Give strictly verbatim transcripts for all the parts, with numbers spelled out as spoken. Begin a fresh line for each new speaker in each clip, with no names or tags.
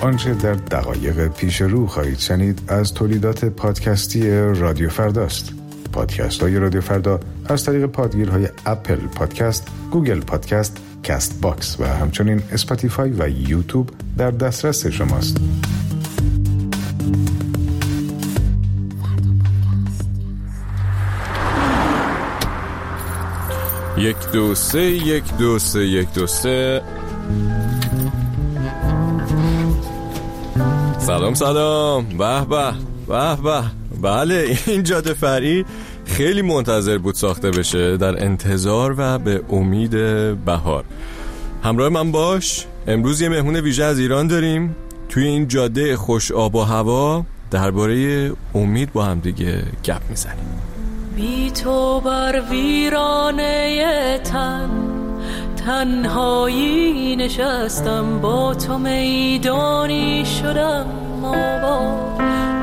آنچه در دقایق پیش رو خواهید شنید از تولیدات پادکستی رادیو فرداست. پادکست های رادیو فردا از طریق پادگیرهای اپل پادکست، گوگل پادکست، کست باکس و همچنین اسپاتیفای و یوتیوب در دسترس شماست.
یک دو سه یک دو سه یک دو سه. سلام سلام. به به به به. بله، این جاده فرعی خیلی منتظر بود ساخته بشه، در انتظار و به امید بهار. همراه من باش. امروز یه مهمون ویژه از ایران داریم. توی این جاده خوش آب و هوا درباره امید با هم دیگه گپ میزنیم.
بی تو بر ویرانه تن تنهایی نشستم، با تو میدانی شدم، آباد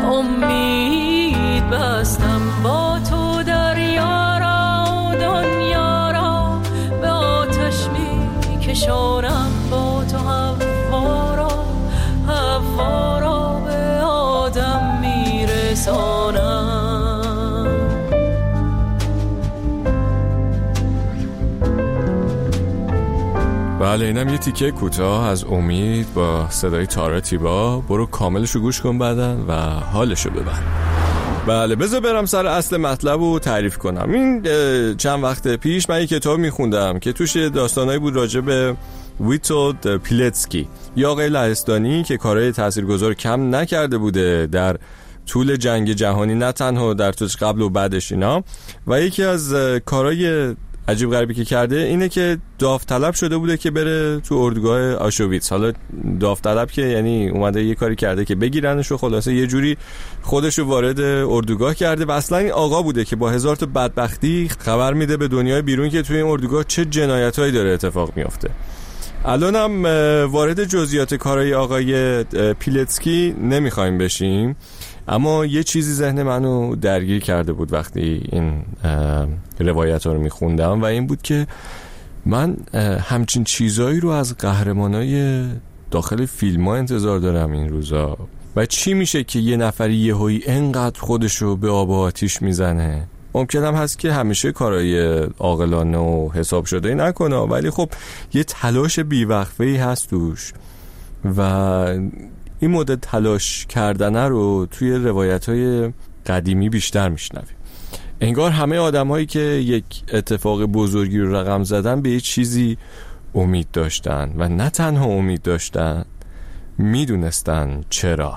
امید بستم، با تو دریا را و دنیا را به آتش می کشانم، با تو هوا را هوا را به آدم می رسانم.
بله، اینم یه تیکه کوتاه از امید با صدای تارا تیبا. برو کاملشو گوش کن بعدن و حالشو ببر. بله، بذار برم سر اصل مطلب رو تعریف کنم. این چند وقت پیش من یک کتاب میخوندم که توش داستانایی بود راجع به ویتولد پیلتسکی، یا آقای لهستانی که کارهای تاثیرگذار کم نکرده بوده در طول جنگ جهانی، نه تنها در طول قبل و بعدش اینا. و یکی از کارهای عجیب غریبی که کرده اینه که داوطلب شده بوده که بره تو اردوگاه آشویتس. حالا داوطلب که یعنی اومده یه کاری کرده که بگیرنش و خلاصه یه جوری خودشو وارد اردوگاه کرده. و اصلا این آقا بوده که با هزار تا بدبختی خبر میده به دنیای بیرون که توی این اردوگاه چه جنایتایی داره اتفاق میفته. الانم وارد جزئیات کارهای آقای پیلتسکی نمیخوایم بشیم، اما یه چیزی ذهن منو درگیر کرده بود وقتی این روایت ها رو میخوندم، و این بود که من همچین چیزایی رو از قهرمانای داخل فیلم ها انتظار دارم این روزا. و چی میشه که یه نفری یهویی انقدر خودشو به آب و آتیش میزنه؟ ممکن هم هست که همیشه کارهای عاقلانه و حساب شده نکنه، ولی خب یه تلاش بیوقفه‌ای هست توش. و این مدت تلاش کردنه رو توی روایت‌های قدیمی بیشتر میشنویم. انگار همه آدم‌هایی که یک اتفاق بزرگی رو رقم زدن به یه چیزی امید داشتن، و نه تنها امید داشتن، میدونستن چرا.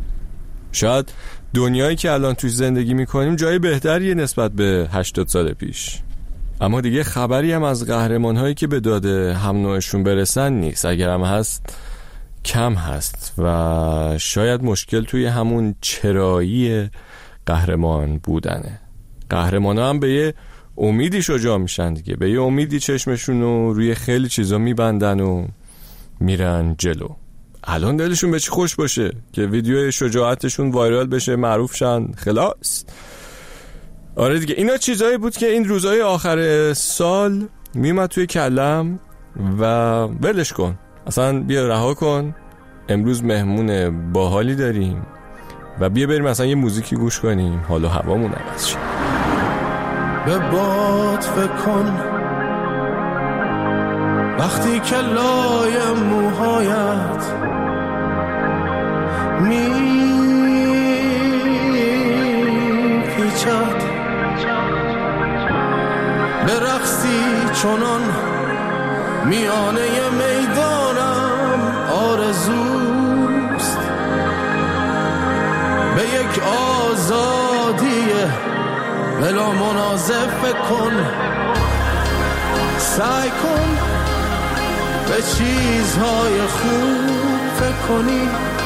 شاید دنیایی که الان توش زندگی میکنیم جای بهتریه نسبت به هشتاد سال پیش، اما دیگه خبری هم از قهرمان‌هایی که به داد هم نوعشون برسن نیست. اگر هم هست کم هست، و شاید مشکل توی همون چرایی قهرمان بودنه. قهرمان ها هم به یه امیدی شجاع میشن دیگه، به یه امیدی چشمشون رو روی خیلی چیزا میبندن و میرن جلو. الان دلشون به چی خوش باشه که ویدیو شجاعتشون وایرال بشه، معروف شن، خلاص. آره دیگه، اینا چیزایی بود که این روزهای آخر سال میمد توی کلم و ولش کن، اصلا بیا رها کن. امروز مهمون باحالی داریم و بیا بریم اصلا یه موزیکی گوش کنیم، حال و هوامون عوض شه.
به باد فکر کن وقتی که لای موهایت می پیچد، به رقصی چنان میانه میدانم آرزوست، به یک آزادی بلا منازع فکر کن، سعی کن به چیزهای خوب فکر کنی،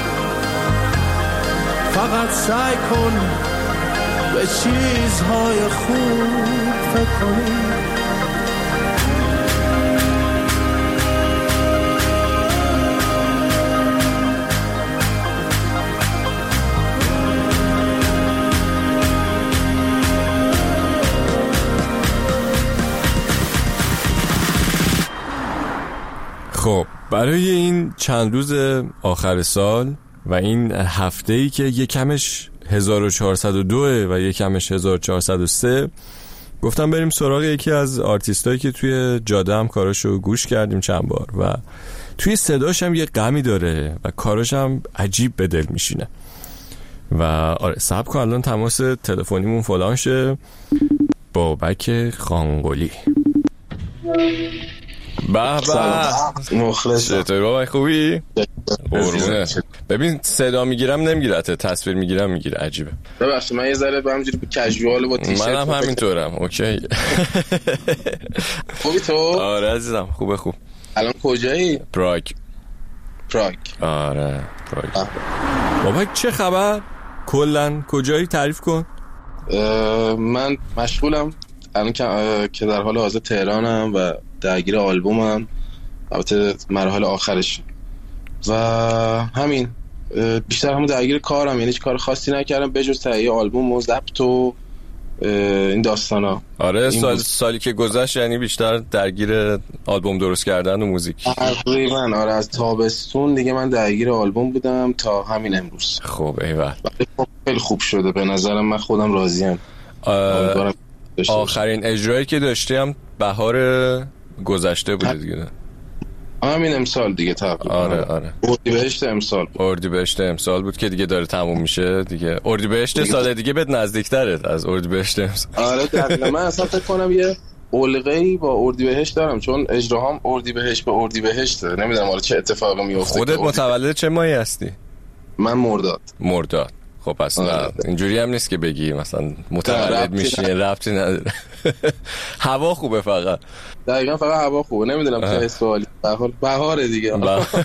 فقط سعی کن به چیزهای خوب فکر کنی.
خب برای این چند روز آخر سال و این هفته‌ای که یکمش هزار و چهارصد و دو و یکمش هزار و چهارصد و سه گفتم بریم سراغ یکی از آرتیستایی که توی جاده هم کاراشو گوش کردیم چند بار و توی صداش هم یه غمی داره و کاراش هم عجیب به دل میشینه. و آره صبر کن الان تماس تلفنیمون فلان شه. بابک خانقلی. به به
مخلصم.
چطوری بابک، خوبی؟ قربونه. ببین صدا میگیرم نمیگیرته، تصویر میگیرم میگیره، عجیبه.
ببخشید من یه ذره به همینجوری کژوال با تیشرت.
منم همینطورم. اوکی.
خوبی تو؟
آره عزیزم خوبه. خوب.
الان کجایی؟
پراگ.
پراگ.
آره پراگ. بابک چه خبر؟ کلن کجایی؟ تعریف کن.
من مشغولم الان که در حال حاضر تهرانم و درگیر آلبومم، البته مراحل آخرش و همین. بیشتر همون درگیر کارم، یعنی هیچ کار خاصی نکردم بجز تهیه آلبوم و ضبط و این داستانا.
آره سال سالی که گذشت یعنی بیشتر درگیر آلبوم درست کردن و موزیک
تقریبا. آره از تابستون دیگه من درگیر آلبوم بودم تا همین امروز.
خب ایول.
خیلی خوب شده به نظرم، من خودم راضیم.
آه... آخرین اجرایی که داشتیم بهار گذشته بوده دیگه.
همین امسال دیگه تقریبا.
آره آره
اردیبهشت امسال بود.
اردیبهشت امسال بود که دیگه داره تموم میشه دیگه. اردیبهشت سال دیگه بهت نزدیک‌تره از اردیبهشت امسال.
آره دقیقاً. من اصلا فکر کنم یه علقه‌ای با اردیبهشت دارم، چون اجراهام اردیبهشت به اردیبهشت. نمیدونم حالا چه اتفاقی میفته.
خودت متولد چه ماهی هستی؟
من مرداد.
مرداد. خب پس نه اینجوری هم نیست که بگی مثلا متولد میشی، ربطی نداره. هوا خوبه فقط.
دقیقاً فقط هوا خوبه. نمیدونم چه سوالی. به هر حال بهاره دیگه.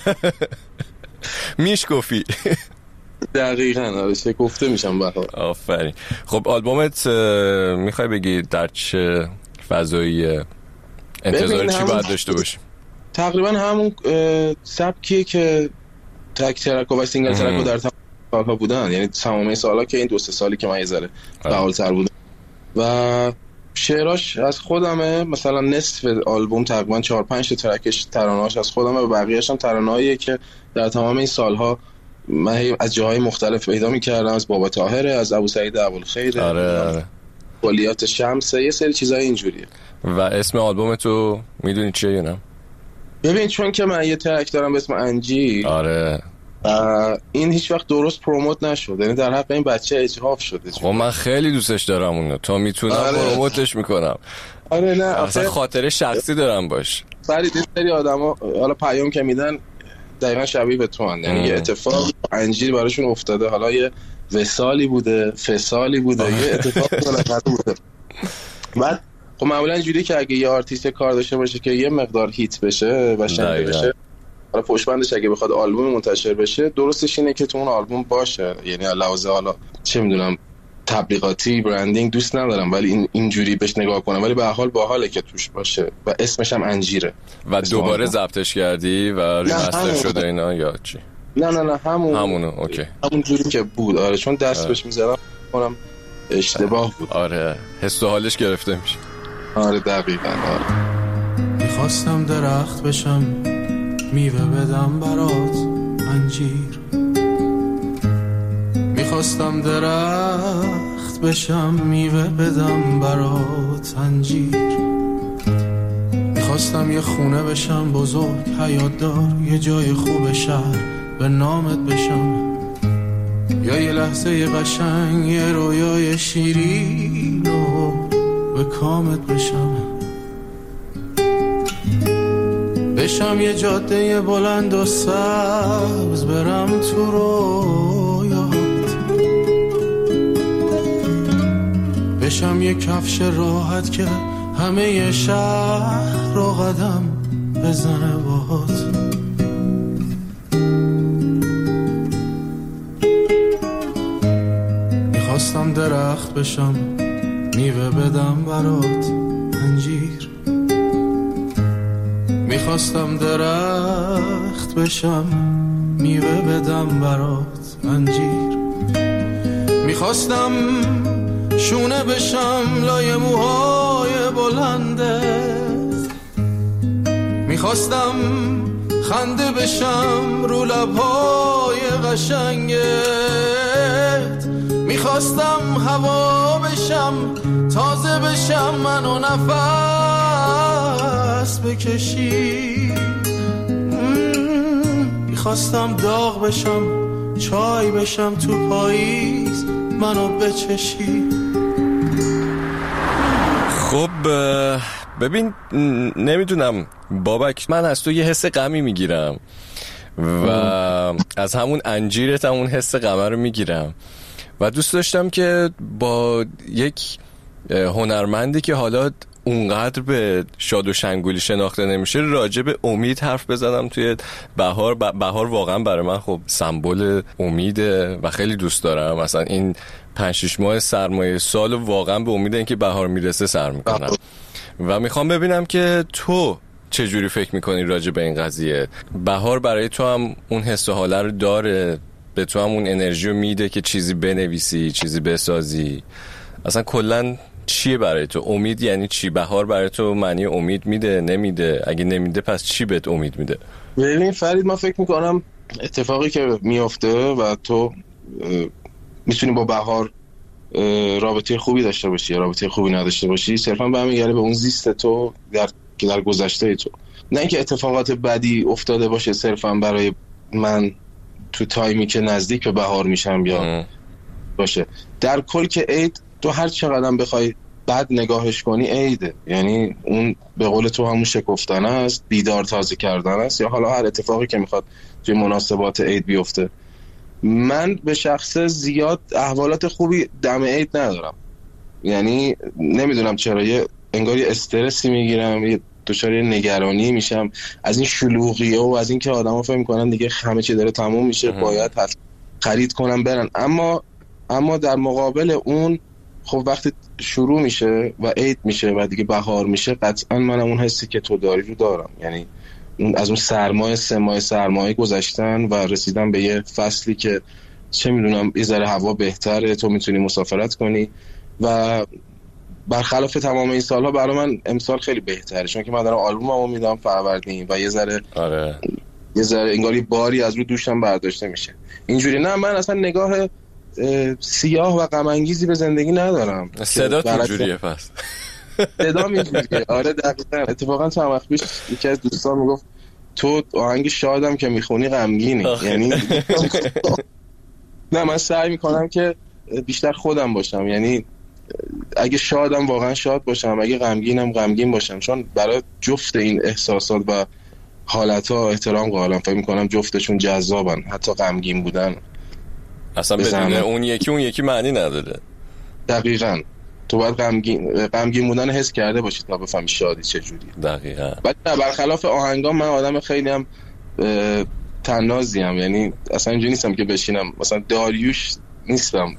میشکفی.
دقیقاً آره شکفته میشم بهار.
آفرین. خب آلبومت میخوای بگی در چه فضایی انتظار چی باید داشته باشیم؟
تقریبا همون سبکیه که تک ترک و سینگل ترک در سالها بودن، یعنی تمام سالها که این دو سه سالی که من یه ذره فعال‌تر بودم و شعراش از خودمه. مثلا نصف آلبوم تقریبا چهار پنج تا ترکش ترانه‌اش از خودمه و بقیه‌اش هم ترانه‌ایه که در تمام این سالها من از جاهای مختلف پیدا می‌کردم. از بابا طاهره، از ابو سعید ابوالخیر،
آره آره
کلیات شمس، یه سری چیزای اینجوریه.
و اسم آلبوم تو میدونی چیه یا نه؟
ببین چون که من یه ترک دارم به اسم انجیر.
آره
این هیچ وقت درست پروموت نشد، یعنی در حق این بچه اجحاف شده.
خب من خیلی دوستش دارم اونو، تا میتونم آره. پروموتش میکنم.
آره نه
اصلا خاطره شخصی دارم باش.
فرید این سری آدما حالا پیام که میدن دقیقاً شبیه به تو هن. یعنی یه اتفاق انجیر براشون افتاده، حالا یه وصالی بوده، فسالی بوده، یه اتفاق بالاخره بوده. بعد خب معمولا اینجوری که اگه یه آرتیست کار داشته باشه که یه مقدار هیت بشه و شنیده بشه، حالا پشتبندش اگه بخواد آلبوم منتشر بشه، درستش اینه که تو اون آلبوم باشه. یعنی لحاظه حالا چه میدونم تبلیغاتی برندینگ دوست ندارم، ولی این اینجوری بهش نگاه کنم، ولی به هر حال باحاله که توش باشه و اسمش هم انجیره.
و دوباره ضبطش کردی و ریمستر شده اینا یا چی؟
نه نه نه همون
همونو. اوکی
همون جوری که بود. آره چون دست بهش میذارم کنم اشتباه بود.
آره حس و حالش گرفته میشه.
آره دقیقاً. آره
میخواستم درخت بشم میوه بدم برات انجیر، میخواستم درخت بشم میوه بدم برات انجیر، میخواستم یه خونه بشم بزرگ حیات دار، یه جای خوب شهر به نامت بشم، یا یه لحظه قشنگ یه رویای شیرین و به کامت بشم، بشم یه جاده بلند و سبز برم تو رویات، بشم یه کفش راحت که همه شهر رو قدم بزنه باهات، میخواستم درخت بشم میوه بدم برات انجیر، میخواستم درخت بشم میوه بدم برات انجیر، میخواستم شونه بشم لای موهای بلنده، میخواستم خنده بشم رو لبای قشنگت، میخواستم هوا بشم تازه بشم منو نفس بکشی، میخواستم داغ بشم چای بشم تو پاییز منو بچشی.
خب ببین نمیدونم بابک، من از تو یه حس غمی میگیرم و از همون انجیرت همون حس غمه رو میگیرم و دوست داشتم که با یک هنرمندی که حالا اونقدر به شاد و شنگولی شناخته نمیشه راجع به امید حرف بزنم توی بهار. بهار واقعا برای من خب سمبل امیده و خیلی دوست دارم. مثلا این پنج شش ماه سرمایه سال واقعا به امید اینکه بهار میرسه سر میکنم و میخوام ببینم که تو چجوری فکر میکنی راجع به این قضیه. بهار برای تو هم اون حس و حاله رو داره، به تو هم اون انرژی رو میده که چیزی بنویسی، چیزی بسازی. اصلا کلاً چیه برای تو امید؟ یعنی چی؟ بهار برای تو معنی امید میده نمیده؟ اگه نمیده پس چی بهت امید میده؟
ببین فرید، من فکر میکنم اتفاقی که میفته و تو میتونی با بهار رابطه خوبی داشته باشی یا رابطه خوبی نداشته باشی، صرفا برمیگرده به اون زیست تو در که در گذشته تو، نه اینکه اتفاقات بدی افتاده باشه صرفا برای من تو تایمی که نزدیک به بهار میشم یا باشه. در کل که عید تو هر چقدر بخوای بد نگاهش کنی عیده، یعنی اون به قول تو همون شکفتن است، دیدار تازه کردن است، یا حالا هر اتفاقی که میخواد توی مناسبات عید بیفته. من به شخص زیاد احوالات خوبی دم عید ندارم، یعنی نمیدونم چرا یه انگار یه استرسی میگیرم، یه دچار نگرانی میشم از این شلوغیه و از این که آدما فکر میکنن دیگه همه چی داره تموم میشه باید خرید کنن برن. اما اما در مقابل اون خب وقتی شروع میشه و عید میشه و دیگه بهار میشه، قطعا منم اون حسی که تو داری رو دارم، یعنی اون از اون سرمایه سه ماه سرمایه گذشتن و رسیدن به یه فصلی که چه میدونم یه ذره هوا بهتره، تو میتونی مسافرت کنی و برخلاف تمام این سالها برای من امسال خیلی بهتره، چون که من دارم آلبوممو میدم فروردین و یه ذره
آره
یه ذره انگاری باری از رو دوشم برداشته میشه. اینجوری نه، من اصلا نگاه سیاه و غم انگیزی به زندگی ندارم.
صدا اینجوریه پس
صدا اینجوریه. آره دقیقاً. اتفاقا چند وقت پیش یکی از دوستان میگفت تو آهنگ شادم که میخونی غمگینی. یعنی نه، من سعی میکنم که بیشتر خودم باشم، یعنی اگه شادم واقعا شاد باشم، اگه غمگینم غمگین باشم، چون برای جفت این احساسات و حالتها احترام قائلم. فکر میکنم جفتشون جذابن، حتی غمگین بودن
اصلا بدون اون یکی اون یکی معنی نداره.
دقیقاً. تو باید غمگین غمگین بودن حس کرده باشی تا بفهمی شادی چجوریه.
دقیقاً.
بعد برخلاف آهنگام من آدم خیلی هم طنازیم، یعنی اصلا اینجوری نیستم که بشینم مثلا داریوش نیستم.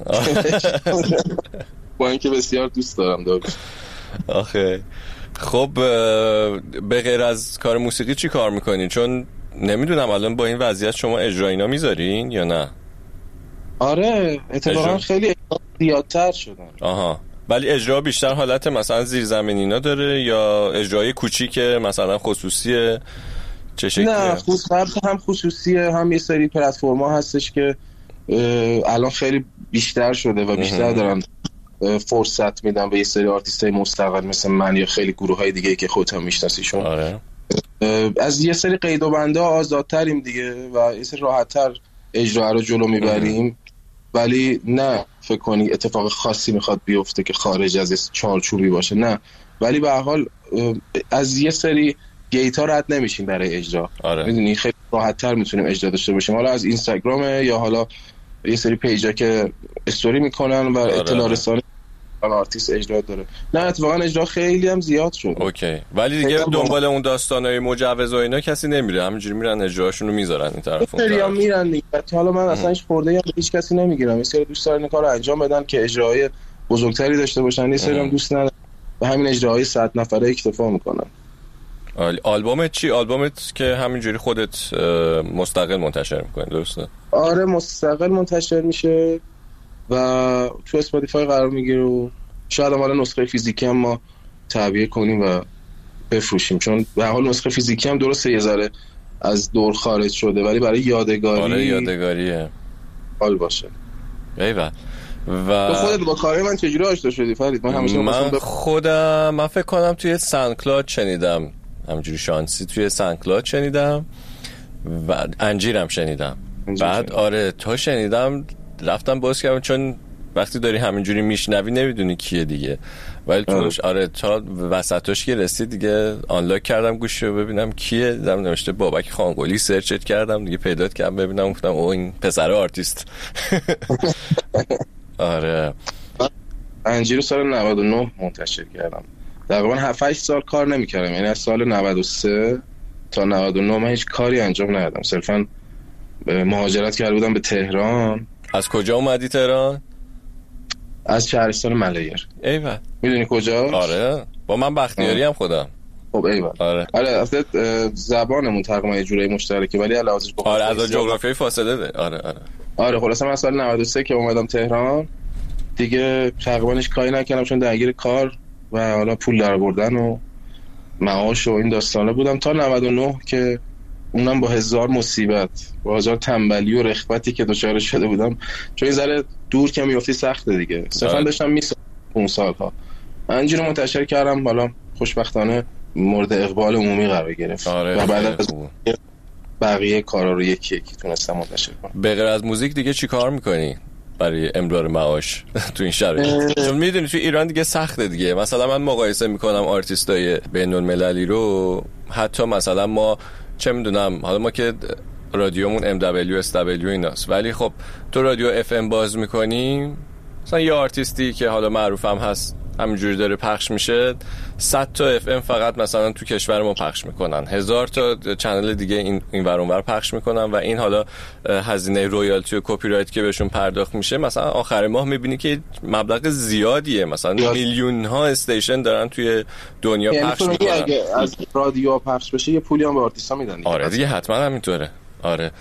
با اینکه بسیار دوست دارم داریوش.
آخه خب به غیر از کار موسیقی چی کار میکنین؟ چون نمیدونم الان با این وضعیت شما اجرا اینا میذارین یا نه؟
آره اتفاقا اجرا. خیلی زیادتر شدن.
آها. ولی اجرا بیشتر حالت مثلا زیرزمینی اینا داره یا اجرای کوچیکه مثلا خصوصیه؟ چه شکلیه؟
نه خصوصی هم خصوصیه، هم یه سری پلتفرما هستش که الان خیلی بیشتر شده و بیشتر دارن فرصت میدن به یه سری آرتیستای مستقل مثل من یا خیلی گروهای دیگه که خودت هم میشناسیشون.
آره.
از یه سری قید و بنده آزادتریم دیگه و یه سری راحت‌تر اجرا رو جلو میبریم. ولی نه فکر کنی اتفاق خاصی میخواد بیفته که خارج از چارچوبی باشه، نه. ولی به هر حال از یه سری گیتا رد نمیشیم برای اجرا.
آره.
میدونی خیلی راحت‌تر میتونیم اجرا داشته باشیم، حالا از اینستاگرام یا حالا یه سری پیجا که استوری میکنن و آره. اطلاع رسانی آرتیست اجرا داره. نه اتفاقا اجرا خیلی هم زیاد شد.
اوکی. ولی دیگه دنبال اون داستانای مجوز و اینا کسی نمیره، همینجوری میرن اجراشون رو میذارن این طرف اون طرف.
میرن دیگه. حالا من اصلا هیچ خورده یا هیچ کسی نمیگیرم. یه سری دوست دارن این کارو انجام بدن که اجراهای بزرگتری داشته باشن، یه سری هم دوست ندارن و همین اجراهای صد نفره اکتفا میکنن.
آلبومت چی؟ آلبومت که همینجوری خودت مستقل منتشر میکنی درسته؟
آره مستقل منتشر میشه و تو اسپاتیفای قرار میگیره و شاید هم حالا نسخه فیزیکی هم ما تعبیه کنیم و بفروشیم، چون به حال نسخه فیزیکی هم درسته یه ذره از دور خارج شده، ولی برای یادگاری
آره یادگاریه
حال باشه.
ایول. و
تو خودت با کار من چجوری آشنا شدی فرید؟ من همیشه
من
ب...
خودم من فکر کنم توی سانکلاد شنیدم، همجوری شانسی توی سانکلاد شنیدم و انجیرم شنیدم. انجیر بعد شنید. آره تا شنیدم رفتم باز کردم، چون وقتی داری همینجوری میشنوی نمیدونی کیه دیگه، ولی توش آره تا وسطش که رسید دیگه آنلاک کردم گوشو ببینم کیه، دیدم نوشته بابک خانگلی، سرچت کردم دیگه پیدا کردم ببینم، گفتم او این پسر آرتیست. آره
انجیر سال نود و نه منتشر کردم، تقریبا هفت هشت سال کار نمی‌کردم، یعنی از سال نود و سه تا نود و نه من هیچ کاری انجام ندادم، صرفا مهاجرت کرده بودم به تهران.
از کجا اومدی تهران؟
از شهرستان ملایر.
ایول.
میدونی کجا؟
آره با من بختیاری هم خودم.
خب ایول.
آره
آره اصلا زبانمون تقریبا یه جورایی مشترکه، ولی علاوه بر
آره از جغرافیای فاصله ده. آره آره
آره خلاص من سال نود و سه که اومدم تهران دیگه تقریبا هیچ کاری نکردم، چون درگیر کار و حالا پول درآوردن و معاش و این داستانا بودم تا نود و نه که اونم با هزار مصیبت، با هزار تنبلی و رخوتی که دچار شده بودم، چون این ذره دور که میافتی سخته دیگه، صرفا داشتم میسازم اون سالها. اینجوری منتشر کردم، حالا خوشبختانه مورد اقبال عمومی قرار گرفت.
آره
و بعد از بقیه کارا رو یکی یکی تونستم منتشر کنم.
به غیر از موزیک دیگه چی کار میکنی برای امرار معاش تو این شرایط؟ چون میدونی تو ایران دیگه سخته دیگه، مثلا من مقایسه میکنم آرتیستای بین‌المللی رو، حتی مثلا ما چه میدونم، حالا ما که رادیومون ام دبلیو اس دبلیو ایناست، ولی خب تو رادیو اف ام باز میکنیم مثلا یه آرتیستی که حالا معروف هم هست همینجوری داره پخش میشه، صد تا اف ام فقط مثلا تو کشور ما پخش میکنن، هزار تا چنل دیگه این این ور اون ور پخش میکنن و این حالا هزینه رویالتی و کپی رایت که بهشون پرداخت میشه مثلا آخر ماه میبینی که مبلغ زیادیه، مثلا میلیون ها استیشن دارن توی دنیا
یعنی
پخش میکنن.
اگه از رادیو پخش بشه یه پولی هم به آرتیستا میدن دیگه.
آره دیگه حتما همینطوره. آره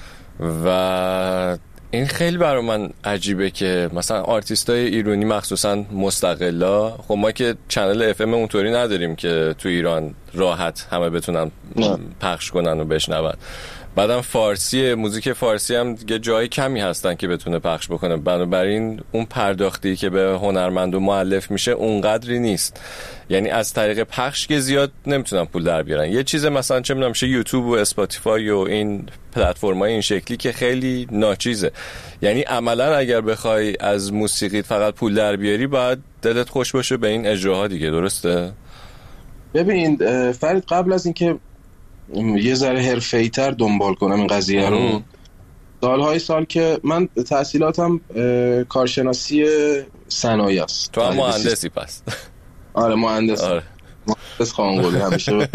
و این خیلی برای من عجیبه که مثلا آرتیستای ایرانی مخصوصا مستقلا، خب ما که چنل اف ام اونطوری نداریم که تو ایران راحت همه بتونن نه. پخش کنن و بشنون، بعدم فارسی، موزیک فارسی هم دیگه جای کمی هستن که بتونه پخش بکنه، بنابراین اون پرداختی که به هنرمند و مؤلف میشه اونقدری نیست، یعنی از طریق پخش که زیاد نمیتونن پول در بیارن. یه چیز مثلا چه میدونم میشه یوتیوب و اسپاتیفای و این پلتفرم‌های این شکلی که خیلی ناچیزه، یعنی عملا اگر بخوای از موسیقیت فقط پول در بیاری باید دلت خوش باشه به این اجراها دیگه، درسته؟
ببین فرید، قبل از اینکه یه ذره حرفه‌ای‌تر دنبال کنم این قضیه رو، سالهای سال که من تحصیلاتم کارشناسی صنایع است.
تو هم مهندسی پس؟
آره مهندس.
آره
مهندس خانگولی همیشه.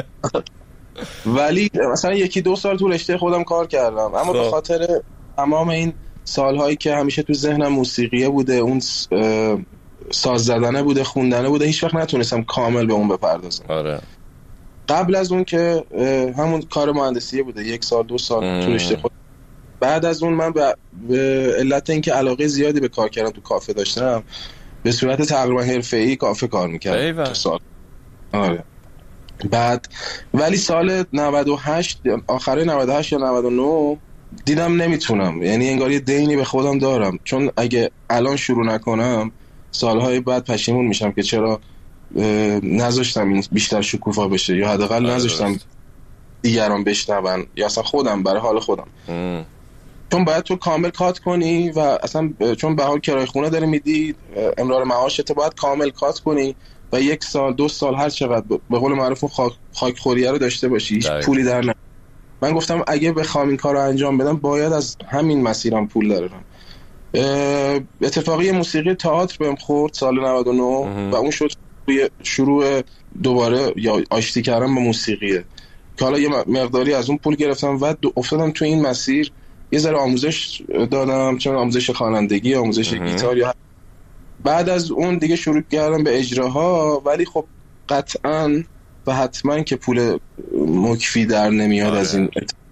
ولی مثلا یکی دو سال تو رشته خودم کار کردم، اما به خاطر تمام این سالهایی که همیشه تو ذهنم موسیقیه بوده، اون ساز زدنه بوده، خوندنه بوده، هیچ وقت نتونستم کامل به اون بپردازم.
آره
قبل از اون که همون کار مهندسیه بوده، یک سال دو سال تو رشته خود. بعد از اون من به علت اینکه علاقه زیادی به کار کردم تو کافه داشتم، به صورت تقریبا حرفه‌ای کافه کار میکردم تا سال. آره بعد ولی سال نود و هشت، آخره نود و هشت یا نود و نه دیدم نمیتونم، یعنی انگار یه دینی به خودم دارم، چون اگه الان شروع نکنم سالهای بعد پشیمون میشم که چرا نذاشتم این بیشتر شکوفا بشه، یا حداقل نذاشتم دیگران بشنون، یا اصلا خودم برای حال خودم ام. چون باید تو کامل کات کنی و اصلا چون به حال کرایه خونه داری میدی، امرار معاشت باید کامل کات کنی و یک سال دو سال هر چقدر به قول معروف خاک خاک خوریه رو داشته باشی، هیچ پولی در نه. من گفتم اگه بخوام این کار رو انجام بدم باید از همین مسیرم پول درارم. اتفاقی موسیقی تئاتر بهم خورد سال نود و نه و اون شد شروع دوباره یا آشتی کردم با موسیقیه که حالا یه مقداری از اون پول گرفتم و افتادم تو این مسیر. یه ذره آموزش دادم، چون آموزش خوانندگی، آموزش گیتار، یا بعد از اون دیگه شروع کردم به اجراها، ولی خب قطعاً و حتما که پول مکفی در نمیاد. آره. از این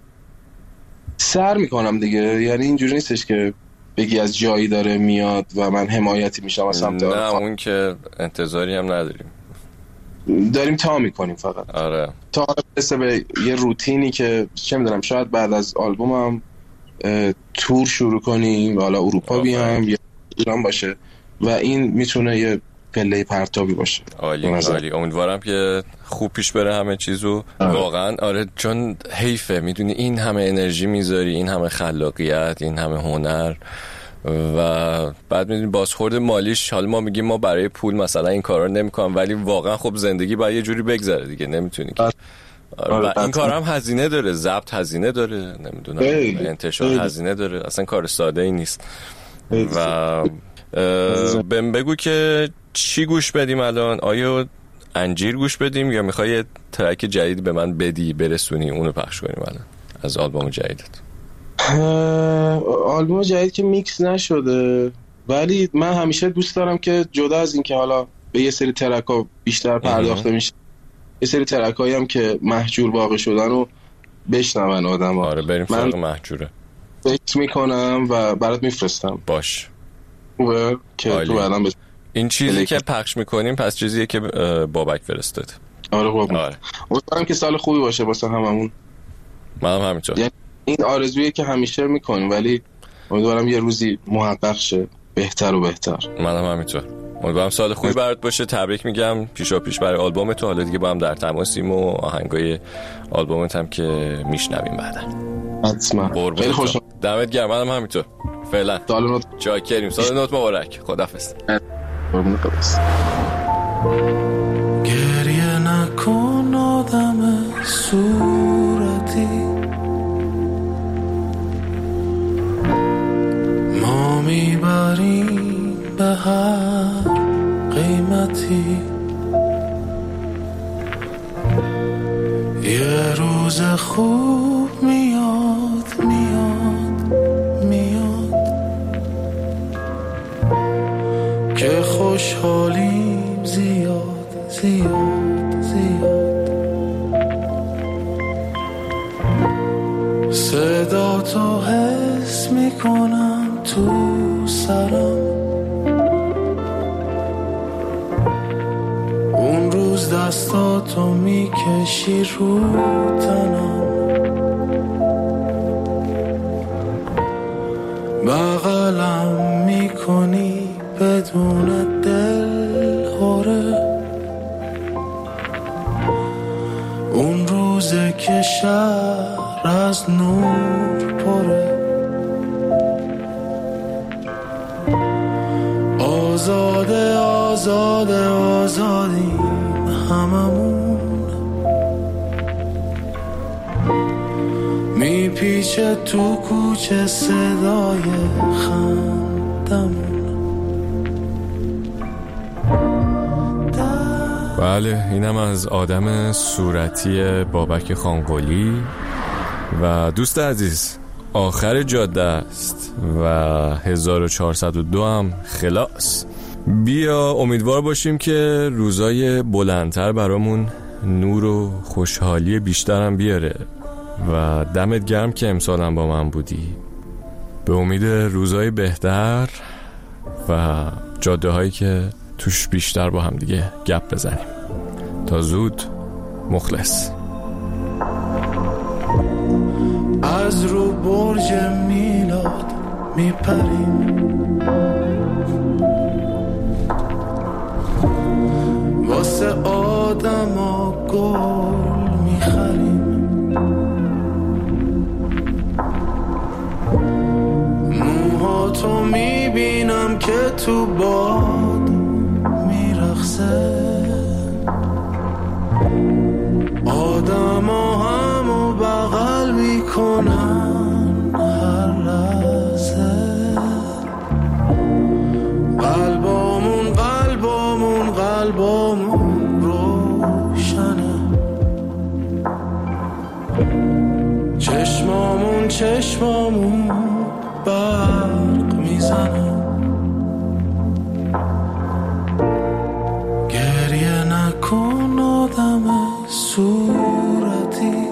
سر میکنم دیگه، یعنی اینجوری نیستش که بگی از جایی داره میاد و من حمایتی میشم از سمت
نه آقا. اون که انتظاری هم نداریم.
داریم تا میکنیم فقط.
آره
تا برسه به یه روتینی که چه میدونم شاید بعد از آلبومم تور شروع کنیم، حالا اروپا بیام یا ایران باشه و این میتونه یه پله پرتابی باشه.
عالی عالی، امیدوارم که خوب پیش بره همه چیزو. واقعا آره، چون حیفه میدونی این همه انرژی میذاری، این همه خلاقیت، این همه هنر و بعد میدونی بازخورد مالیش، حالا ما میگیم ما برای پول مثلا این کارا نمیکنم، ولی واقعا خب زندگی باید یه جوری بگذره دیگه، نمیتونی که و این کار هم هزینه داره، ضبط هزینه داره، نمیدونم انتشار هزینه داره، اصلا کار ساده ای نیست. و بهم بگو که چی گوش بدیم الان؟ آیا انجیر گوش بدیم یا میخوای ترک جدید به من بدی برسونی اونو پخش کنیم الان از آلبوم جدیدت؟
آلبوم جدید که میکس نشده، ولی من همیشه دوست دارم که جدا از این که حالا به یه سری ترک ها بیشتر پرداخته میشه، یه سری ترک هایی هم که محجور واقع شدن و بشنون آدم ها.
آره بریم فرق محجوره.
فکر میکنم و برات میفرستم.
باش
خوبه که تو بعدم بس...
این چیزی که پخش میکنیم پس چیزیه که بابک فرستاد.
آره بابا. آره. امیدوارم که سال خوبی باشه واسه هممون.
منم هم همینطور.
یعنی این آرزویی که همیشه میکنیم، ولی امیدوارم یه روزی محقق شه، بهتر و بهتر.
منم هم همینطور. امیدوارم سال خوبی برات باشه. تبریک میگم پیشا پیش برای آلبومت. حالا دیگه با هم در تماسیم و آهنگای آلبومت هم که میشنویم بعدا.
حتما. خیلی خوشم.
دمت گرم. منم هم همینطور. فعلا.
سال نو
چاکریم. سال نوت مبارک. خداحافظ.
قربون قدس.
گریه نکن آدم صورتی، ما میبریم به هر قیمتی، یه روز خوب میاد میاد میاد که خوشحالیم زیاد زیاد زیاد، صدا تو حس میکنم تو سرم، اون روز دستاتو میکشی رو تنم، بغلم میکنی بدون دل هوره، اون روزه که شهر از نور پره، آزاده آزاده آزادیم هممون، میپیچه تو کوچه صدای خندمون.
بله اینم از آدم صورتی بابک خانقلی. و دوست عزیز آخر جاده است و هزار و چهارصد و دو هم خلاص. بیا امیدوار باشیم که روزای بلندتر برامون نور و خوشحالی بیشترم بیاره و دمت گرم که امسالم با من بودی. به امید روزای بهتر و جاده هایی که توش بیشتر با هم دیگه گپ بزنیم. تا زود. مخلص.
از رو برج میلاد میپریم، واسه آدم ها گل میخریم، موهاتو میبینم که تو باد میرخصه، آدم ها همو بغل میکنن هر لحظه، قلبامون قلبامون قلبامون روشنه، چشمامون چشمامون برق میزنه، گریه نکن آدم صورتی،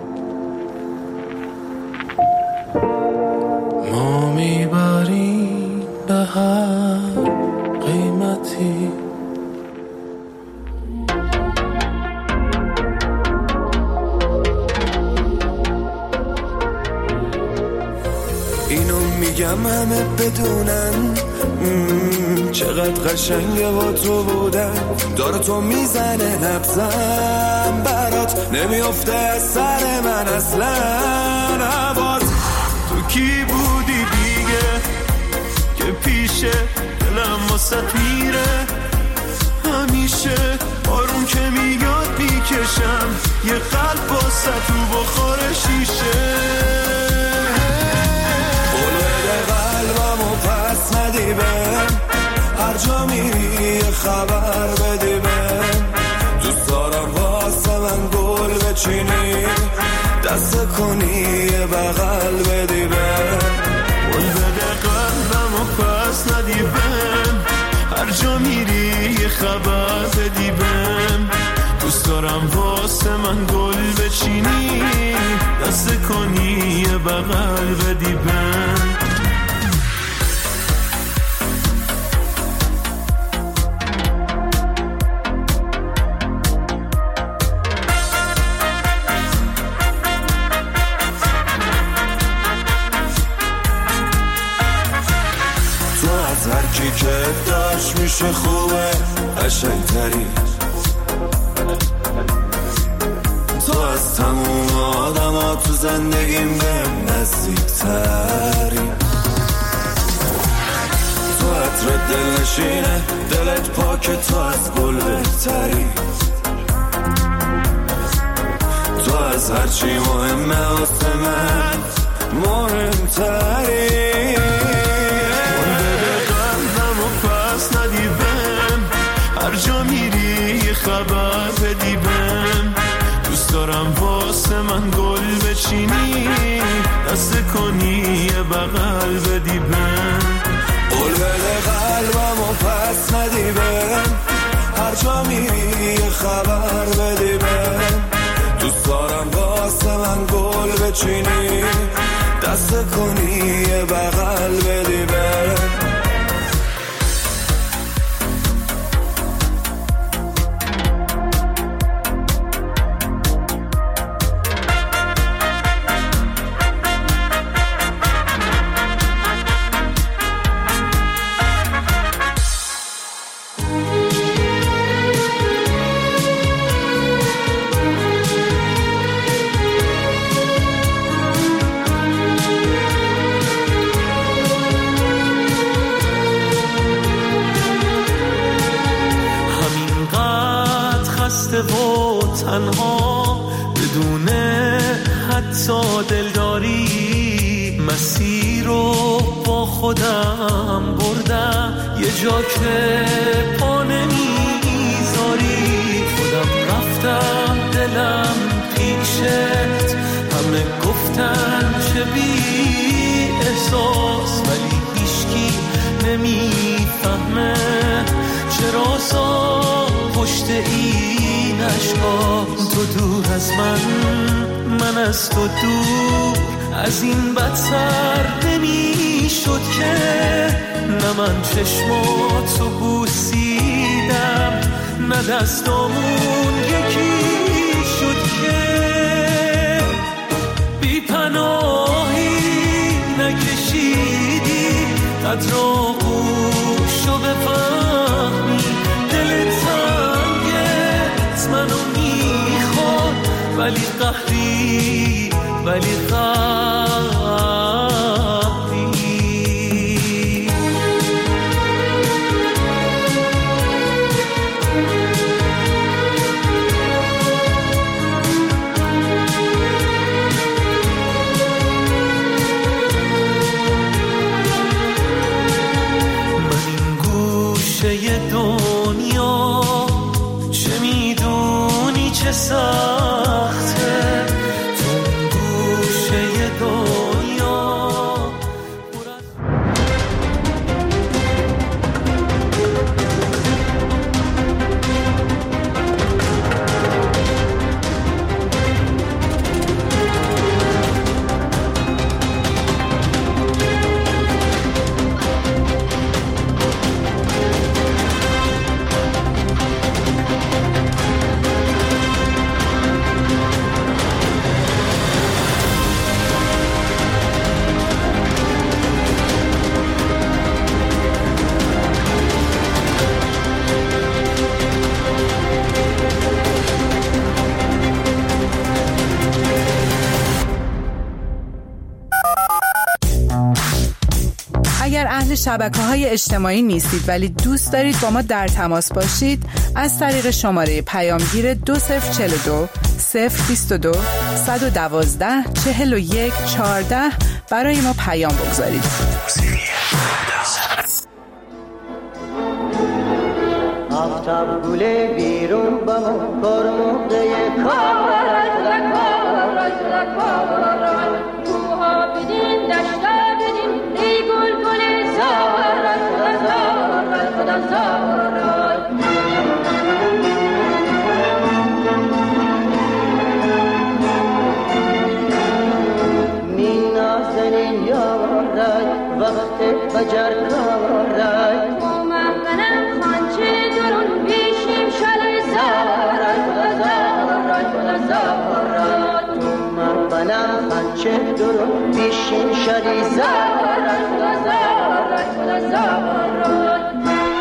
ما میبریم به هر قیمتی.
بگم همه بدونن چقدر قشنگه با تو بودن. داره تو میزنه نبزم برات نمیافته از سر من اصلا. عباس تو کی بودی دیگه که پیشه دلم واسط میره همیشه. آروم که میاد میکشم یه قلب واسط تو بخور شیشه. بلوه قلبمو پس ندی بهم، هر جا میری یه خبر بدی بهم. دوست دارم واسه من گل بچینی دست کنی یه بغل بدی بهم. بلوه قلبمو پس ندی بهم، هر جا میری یه خبر بدی بهم. دوست دارم واسه من گل بچینی دست کنی یه بغل بدی بهم. هر کی که داشت میشه خوبه قشنگتری. تو از تموم آدم ها تو زندگیم بهم نزدیکتری. تو عطر دل نشینه دلت پاک تو از گل بهتری. تو از هرچی مهمه واسه من مهمتری. هر جا میری یه خبر بدی بهم. دوست دارم واسه من گل بچینی دست کنی یه بغل بدی بهم. قول بده قلبمو پس ندی بهم، هر جا میری یه خبر بدی بهم. دوست دارم واسه من گل بچینی دست کنی یه بغل بدی بهم.
و تنها بدون حتی دلداری مسیر رو با خودم بردم. یه جا که پا نمیذاری خودم رفتم دلم پیشت. همه گفتن چه بی احساس ولی هیچکی نمیفهمه چرا سا پشت این عشقا. تو دور از من من از تو دور، از این بدتر نمی شد که نه من چشماتو بوسیدم نه دستامون یکی شد که بی پناهی نکشیدی قدر آغوشو بفهمی. دل تنگت منو میخواد ولی قهری ولی قهری. من این گوشه دنیا چه میدونی چه سخته. تو گوشه دنیا
اهل شبکه‌های اجتماعی نیستید ولی دوست دارید با ما در تماس باشید، از طریق شماره پیامگیر دو صفر چهل و دو صفر بیست و دو صد و دوازده چهل و یک چهارده برای ما پیام بگذارید.
آفتاب گله بیرون با من برموده کارت و کارت و کارت کوها بدین دشتا بدین ای گل گل زارت و زارت و زارت می نازنین یارت وقت بجر کارت مومنم خانچه درون بیشیم شل زارت و زارت و زارت مومنم خانچه درون بیشیم شل زارت و زارت و زارت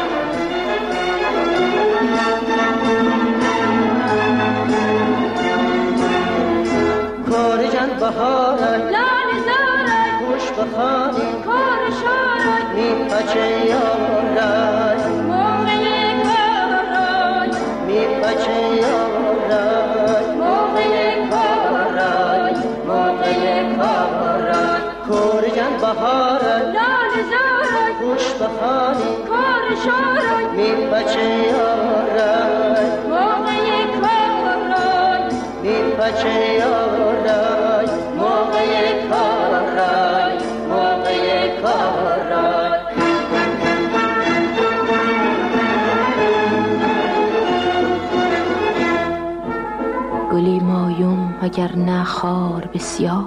کار جان بهارت لال زارت خوش بخانی کار شارت می پچه یارت موقع کارت می پچه یارت موقع کارت موقع کارت کار جان بهارت لال زارت خوش بخانی کار شارت می پچه یارت موقع کارت می پچه یارت موقع کارت موقع کارت
گلی مایم اگر نه خار بسیار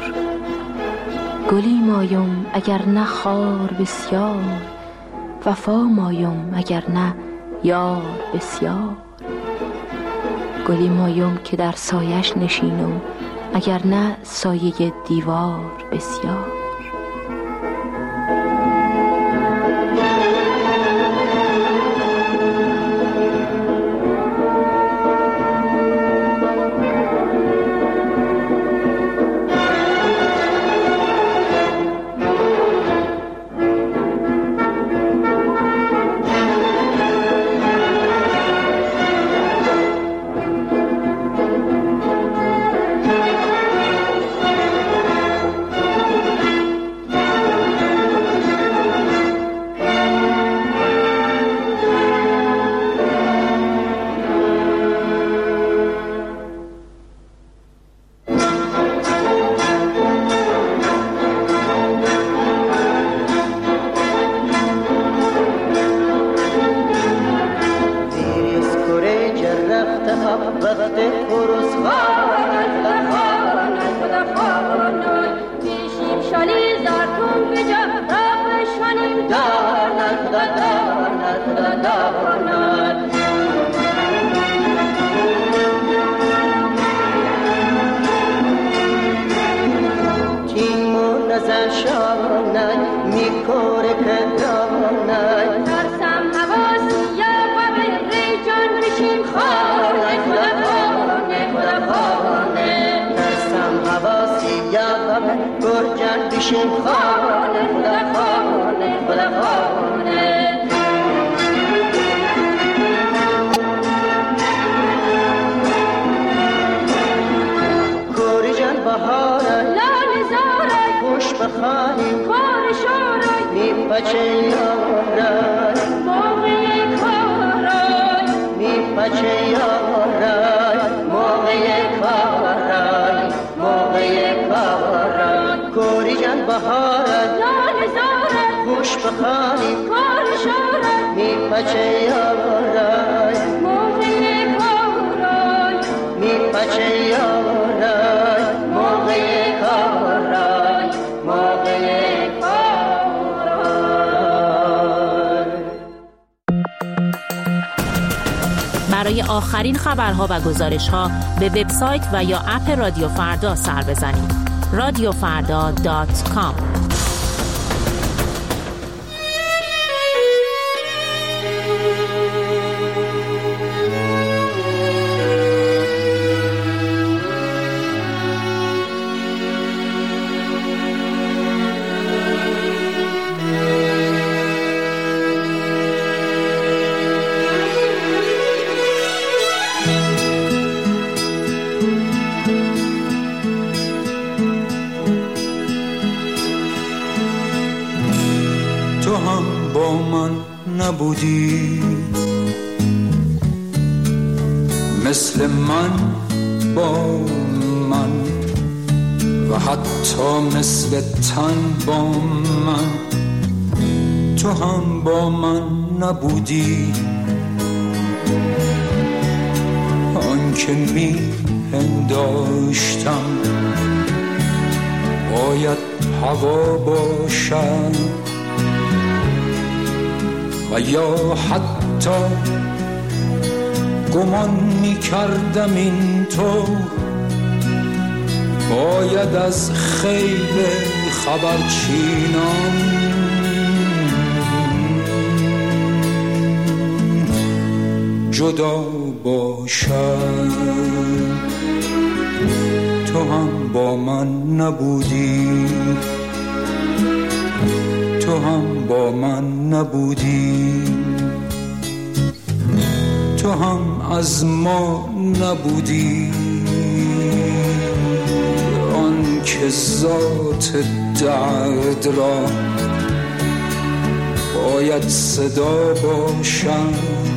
گلی مایم اگر نه خار بسیار وفا مایم اگر نه یار بسیار گلی مایم که در سایش نشینم اگر نه سایه دیوار بسیار
گرجن بشین خانه خدا خانه خدا خانه گرجن بهاره لال زاره خوش بخانی کار شاره می پچه یاره موقع کاره می پچه یاره موقع کاره موقع کاره کوری جان بهارت لال زارت خوش بخانی کار شارت می پچه یارت موقع کارت می پچه یارت موقع کارت موقع کارت.
برای آخرین خبرها و گزارش‌ها به وبسایت و یا اپ رادیو فردا سر بزنید. رادیو فردا دات کام.
نبودی، مثل من با من و حتی مثل تن با من تو هم با من نبودی. آن که می پنداشتم باید هوا باشم و یا حتی گمان می کردم این تو باید از خیل خبرچینان جدا باشم. تو هم با من نبودی، تو هم با من نبودی، تو هم از ما نبودی. آن که ذات درد را باید صدا باشم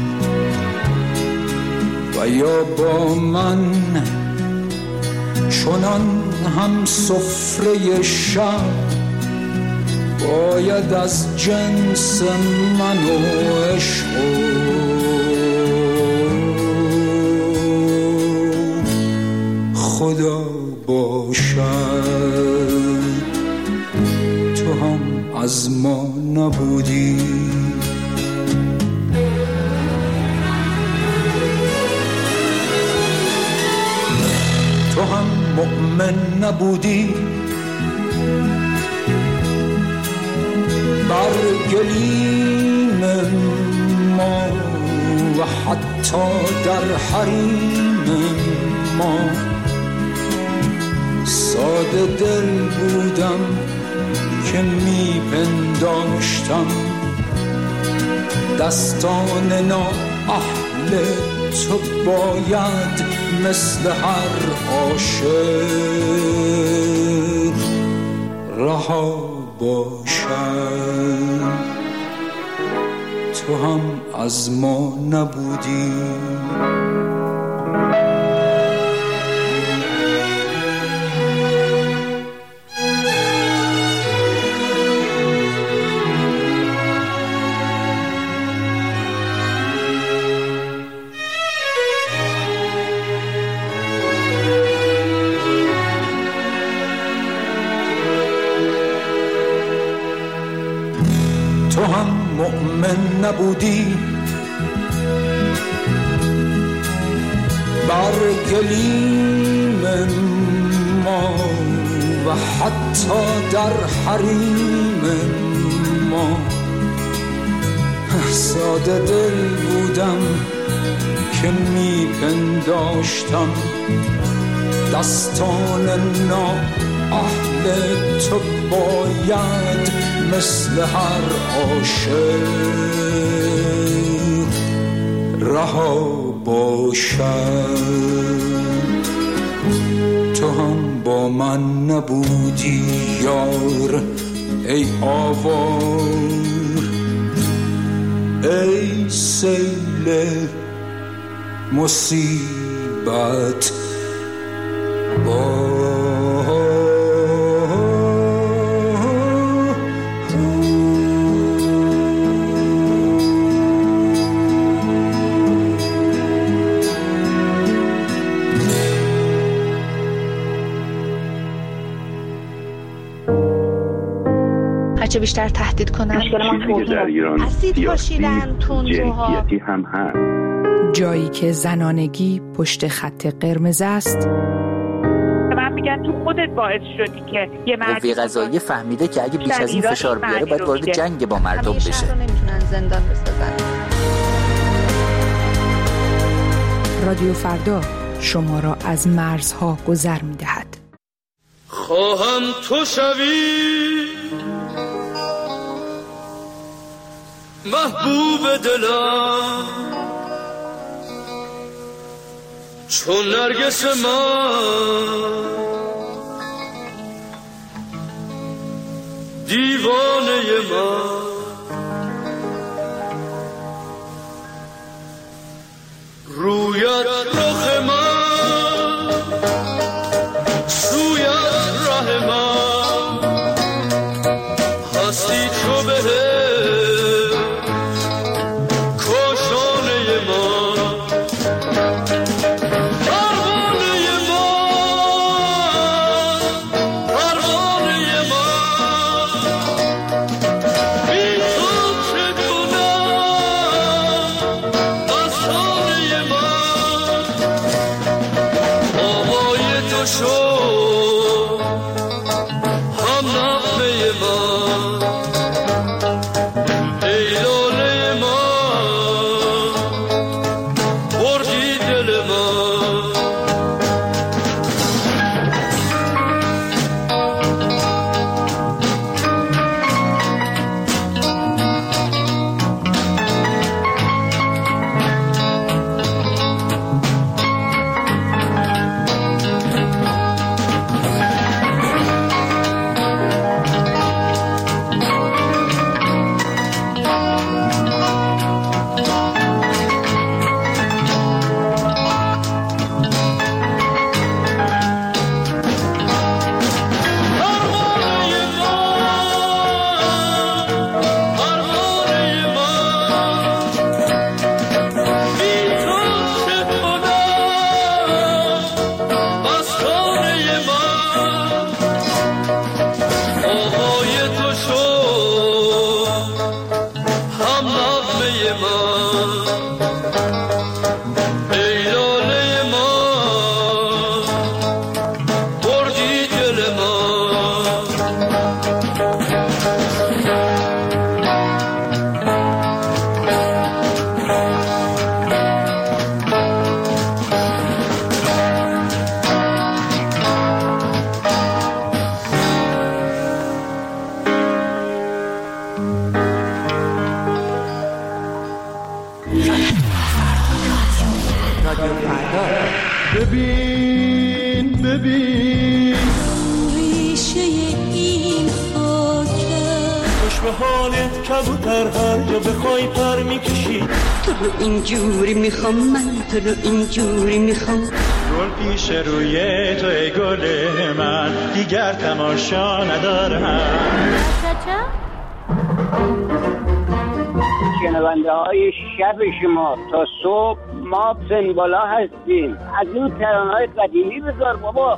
و یا با من چنان هم سفره شب باید از جنس من و عشق خدا باشد. تو هم از ما نبودی، تو هم مؤمن نبودی، بر گلیم ما و حتی در حریم ما ساده دل بودم که می پنداشتم دستان نا اهل تو باید مثل هر عاشق رها باشد. تو هم از ما نبودی، تو هم مؤمن نبودی، بر گلیم ما و حتی در حریم ما ساده دل بودم که می پنداشتم دستان نا اهل تو باید مثل هر عاشق رها باشد. تو هم با من نبودی یار، ای آوار، ای سیل مصیبت با
هرچه بیشتر تهدید کنن
چیزی که در ایران سیاسی جنسیتی هم هست.
جایی که زنانگی پشت خط قرمز است.
من میگن تو خودت باعث شدی که یه مرد
قوه قضاییه فهمیده که اگه بیش از این فشار بیاره باید وارد جنگ با مردم بشه.
همیشه نمیتونن زندان بسازن.
رادیو فردا شما را از مرزها گذر میدهد.
خواهم تو شوی محبوب دلم چون نرگس من دیوانه من رویت رخ من سویت راه من هستی تو بهه
ببین ببین ریشه این خاکه خوش به حالت کبوتر هر جا بخوای پر میکشی
تو رو اینجوری میخوام من تو رو اینجوری میخوام
گل پیش روی تو ای گل من دیگر تماشا ندارم
شنونده های شب شما تا صبح ما سن بالا هستیم از این ترانه‌های قدیمی بذار بابا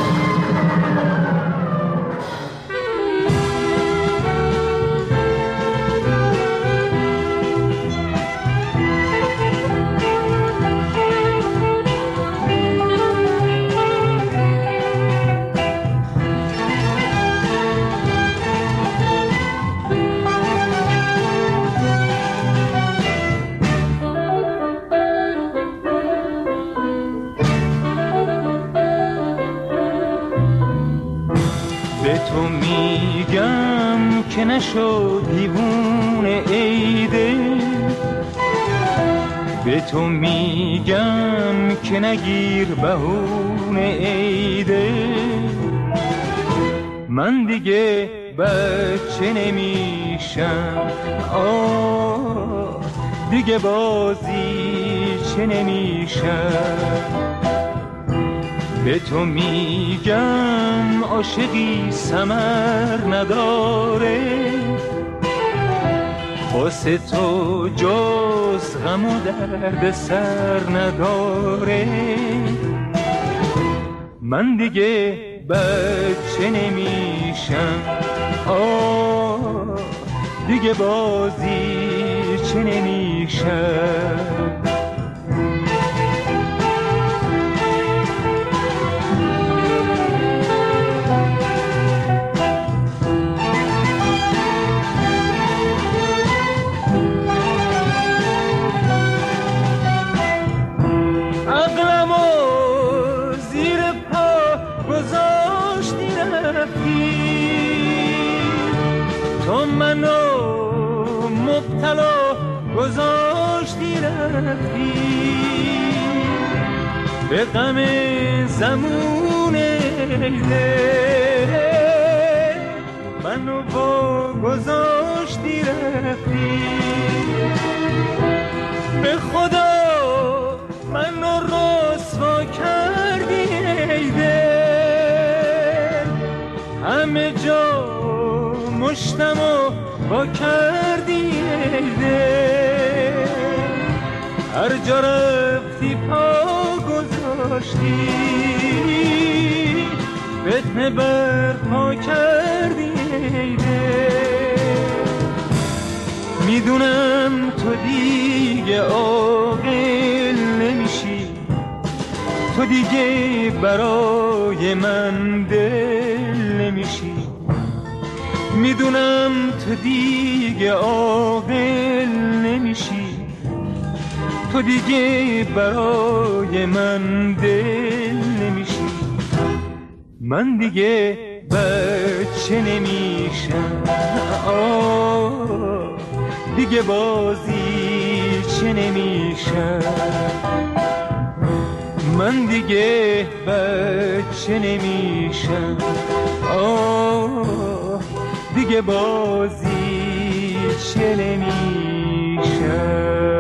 تو میگم که نشو دیوونه ایده به تو میگم که نگیر بهونه ایده من دیگه بچه نمیشم آه دیگه بازی چه نمیشم به تو میگم عاشقی ثمر نداره واسه تو جز غم و درد سر نداره من دیگه بچه نمیشم آه دیگه بازی چه نمیشم تو منو مبتلا گذاشتی رفتی به غم زمون منو با گذاشتی رفتی به خدا من ای دل، همه جا مشتم و با کردی ای دل، هر جا رفتی پا گذاشتی، فتنه برپا کردی ای دل. میدونم تو دیگه عاقل نمیشی، تو دیگه برای من دل نمیشی. میدونم تو دیگه عاقل نمیشی، تو دیگه برای من دل نمیشی. من دیگه بچه نمیشم، آه دیگه بازی چه نمیشم. من دیگه بچه نمیشم، آه دیگه بازی چه نمیشم.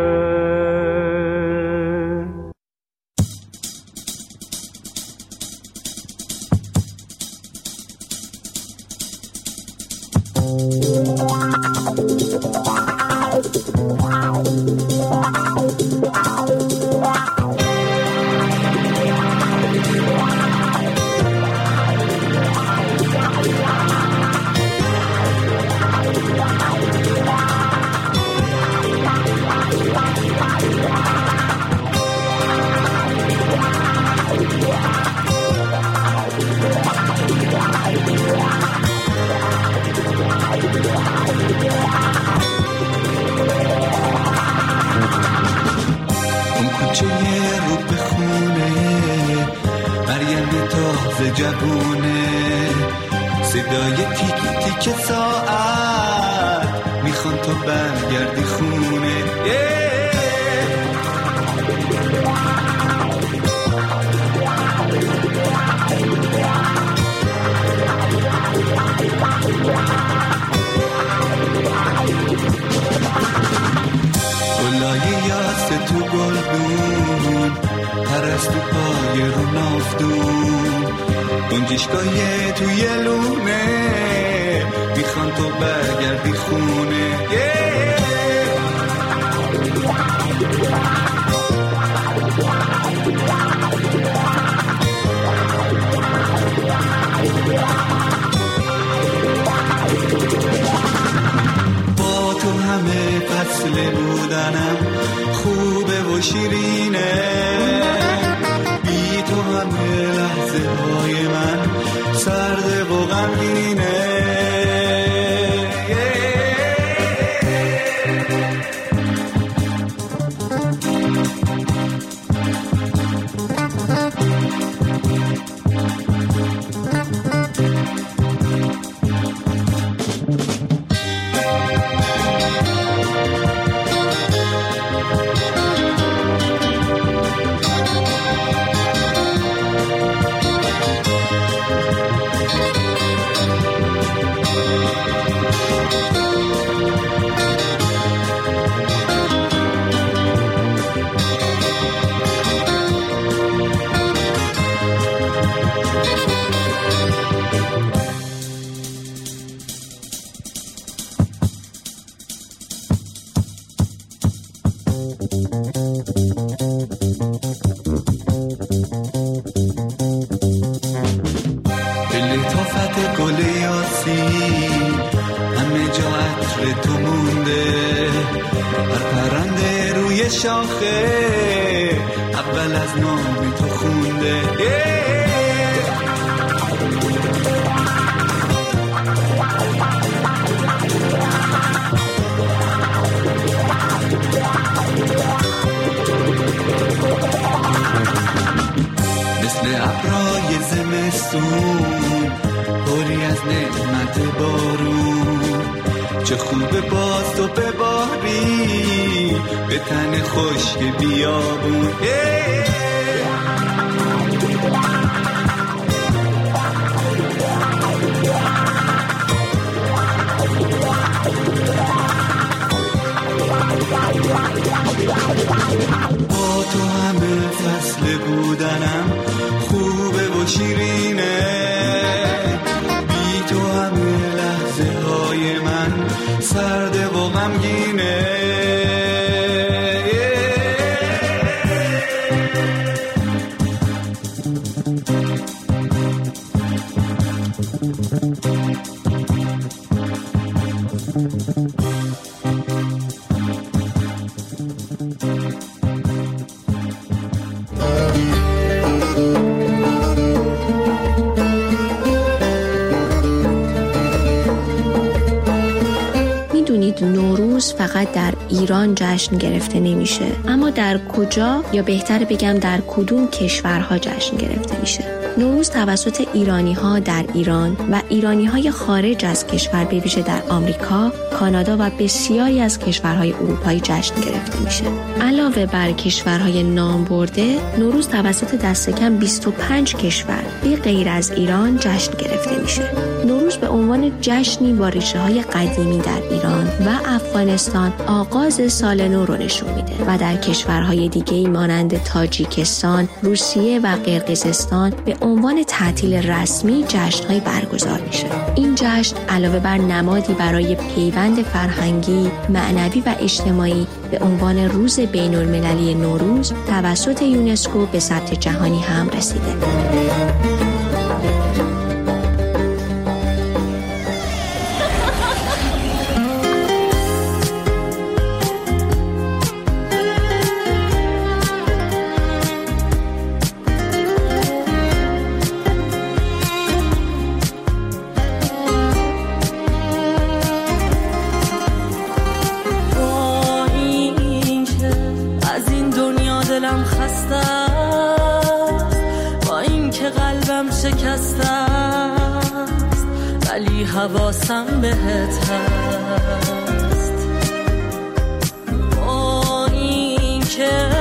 جوونه صدای تیک تیک ساعت میخوان تو برگردی خونه. گلای یاس تو گلدون، پرستو پای رو نافتون، گنجشگاه توی لونه میخوان تو برگردی خونه. با تو همه فصل بودنم خوبه و شیرینه، بی تو همه لحظه های من سرده و غمگینه. شاخه اول از نام تو خونده. مثل ابرای زمستون پری از نعمت بارون، چه خوبه باز تو بباری به تن خشک بیابون. با تو همه فصل بودنم خوبه و
باشید نوروز فقط در ایران جشن گرفته نمیشه، اما در کجا یا بهتر بگم در کدوم کشورها جشن گرفته میشه؟ نوروز توسط ایرانی‌ها در ایران و ایرانی‌های خارج از کشور به ویژه در آمریکا، کانادا و بسیاری از کشورهای اروپایی جشن گرفته میشه. علاوه بر کشورهای نام برده، نوروز توسط دست کم بیست و پنج کشور به غیر از ایران جشن گرفته میشه. نوروز به عنوان جشنی با ریشه‌های قدیمی در ایران و افغانستان آغاز سال نو رو نشون میده و در کشورهای دیگه‌ای مانند تاجیکستان، روسیه و قرقیزستان به عنوان تعطیل رسمی جشن‌های برگزار میشه. این جشن علاوه بر نمادی برای پیوند فرهنگی، معنوی و اجتماعی به عنوان روز بین‌المللی نوروز توسط یونسکو به ثبت جهانی هم رسیده.
ولی حواسم بهت هست با این که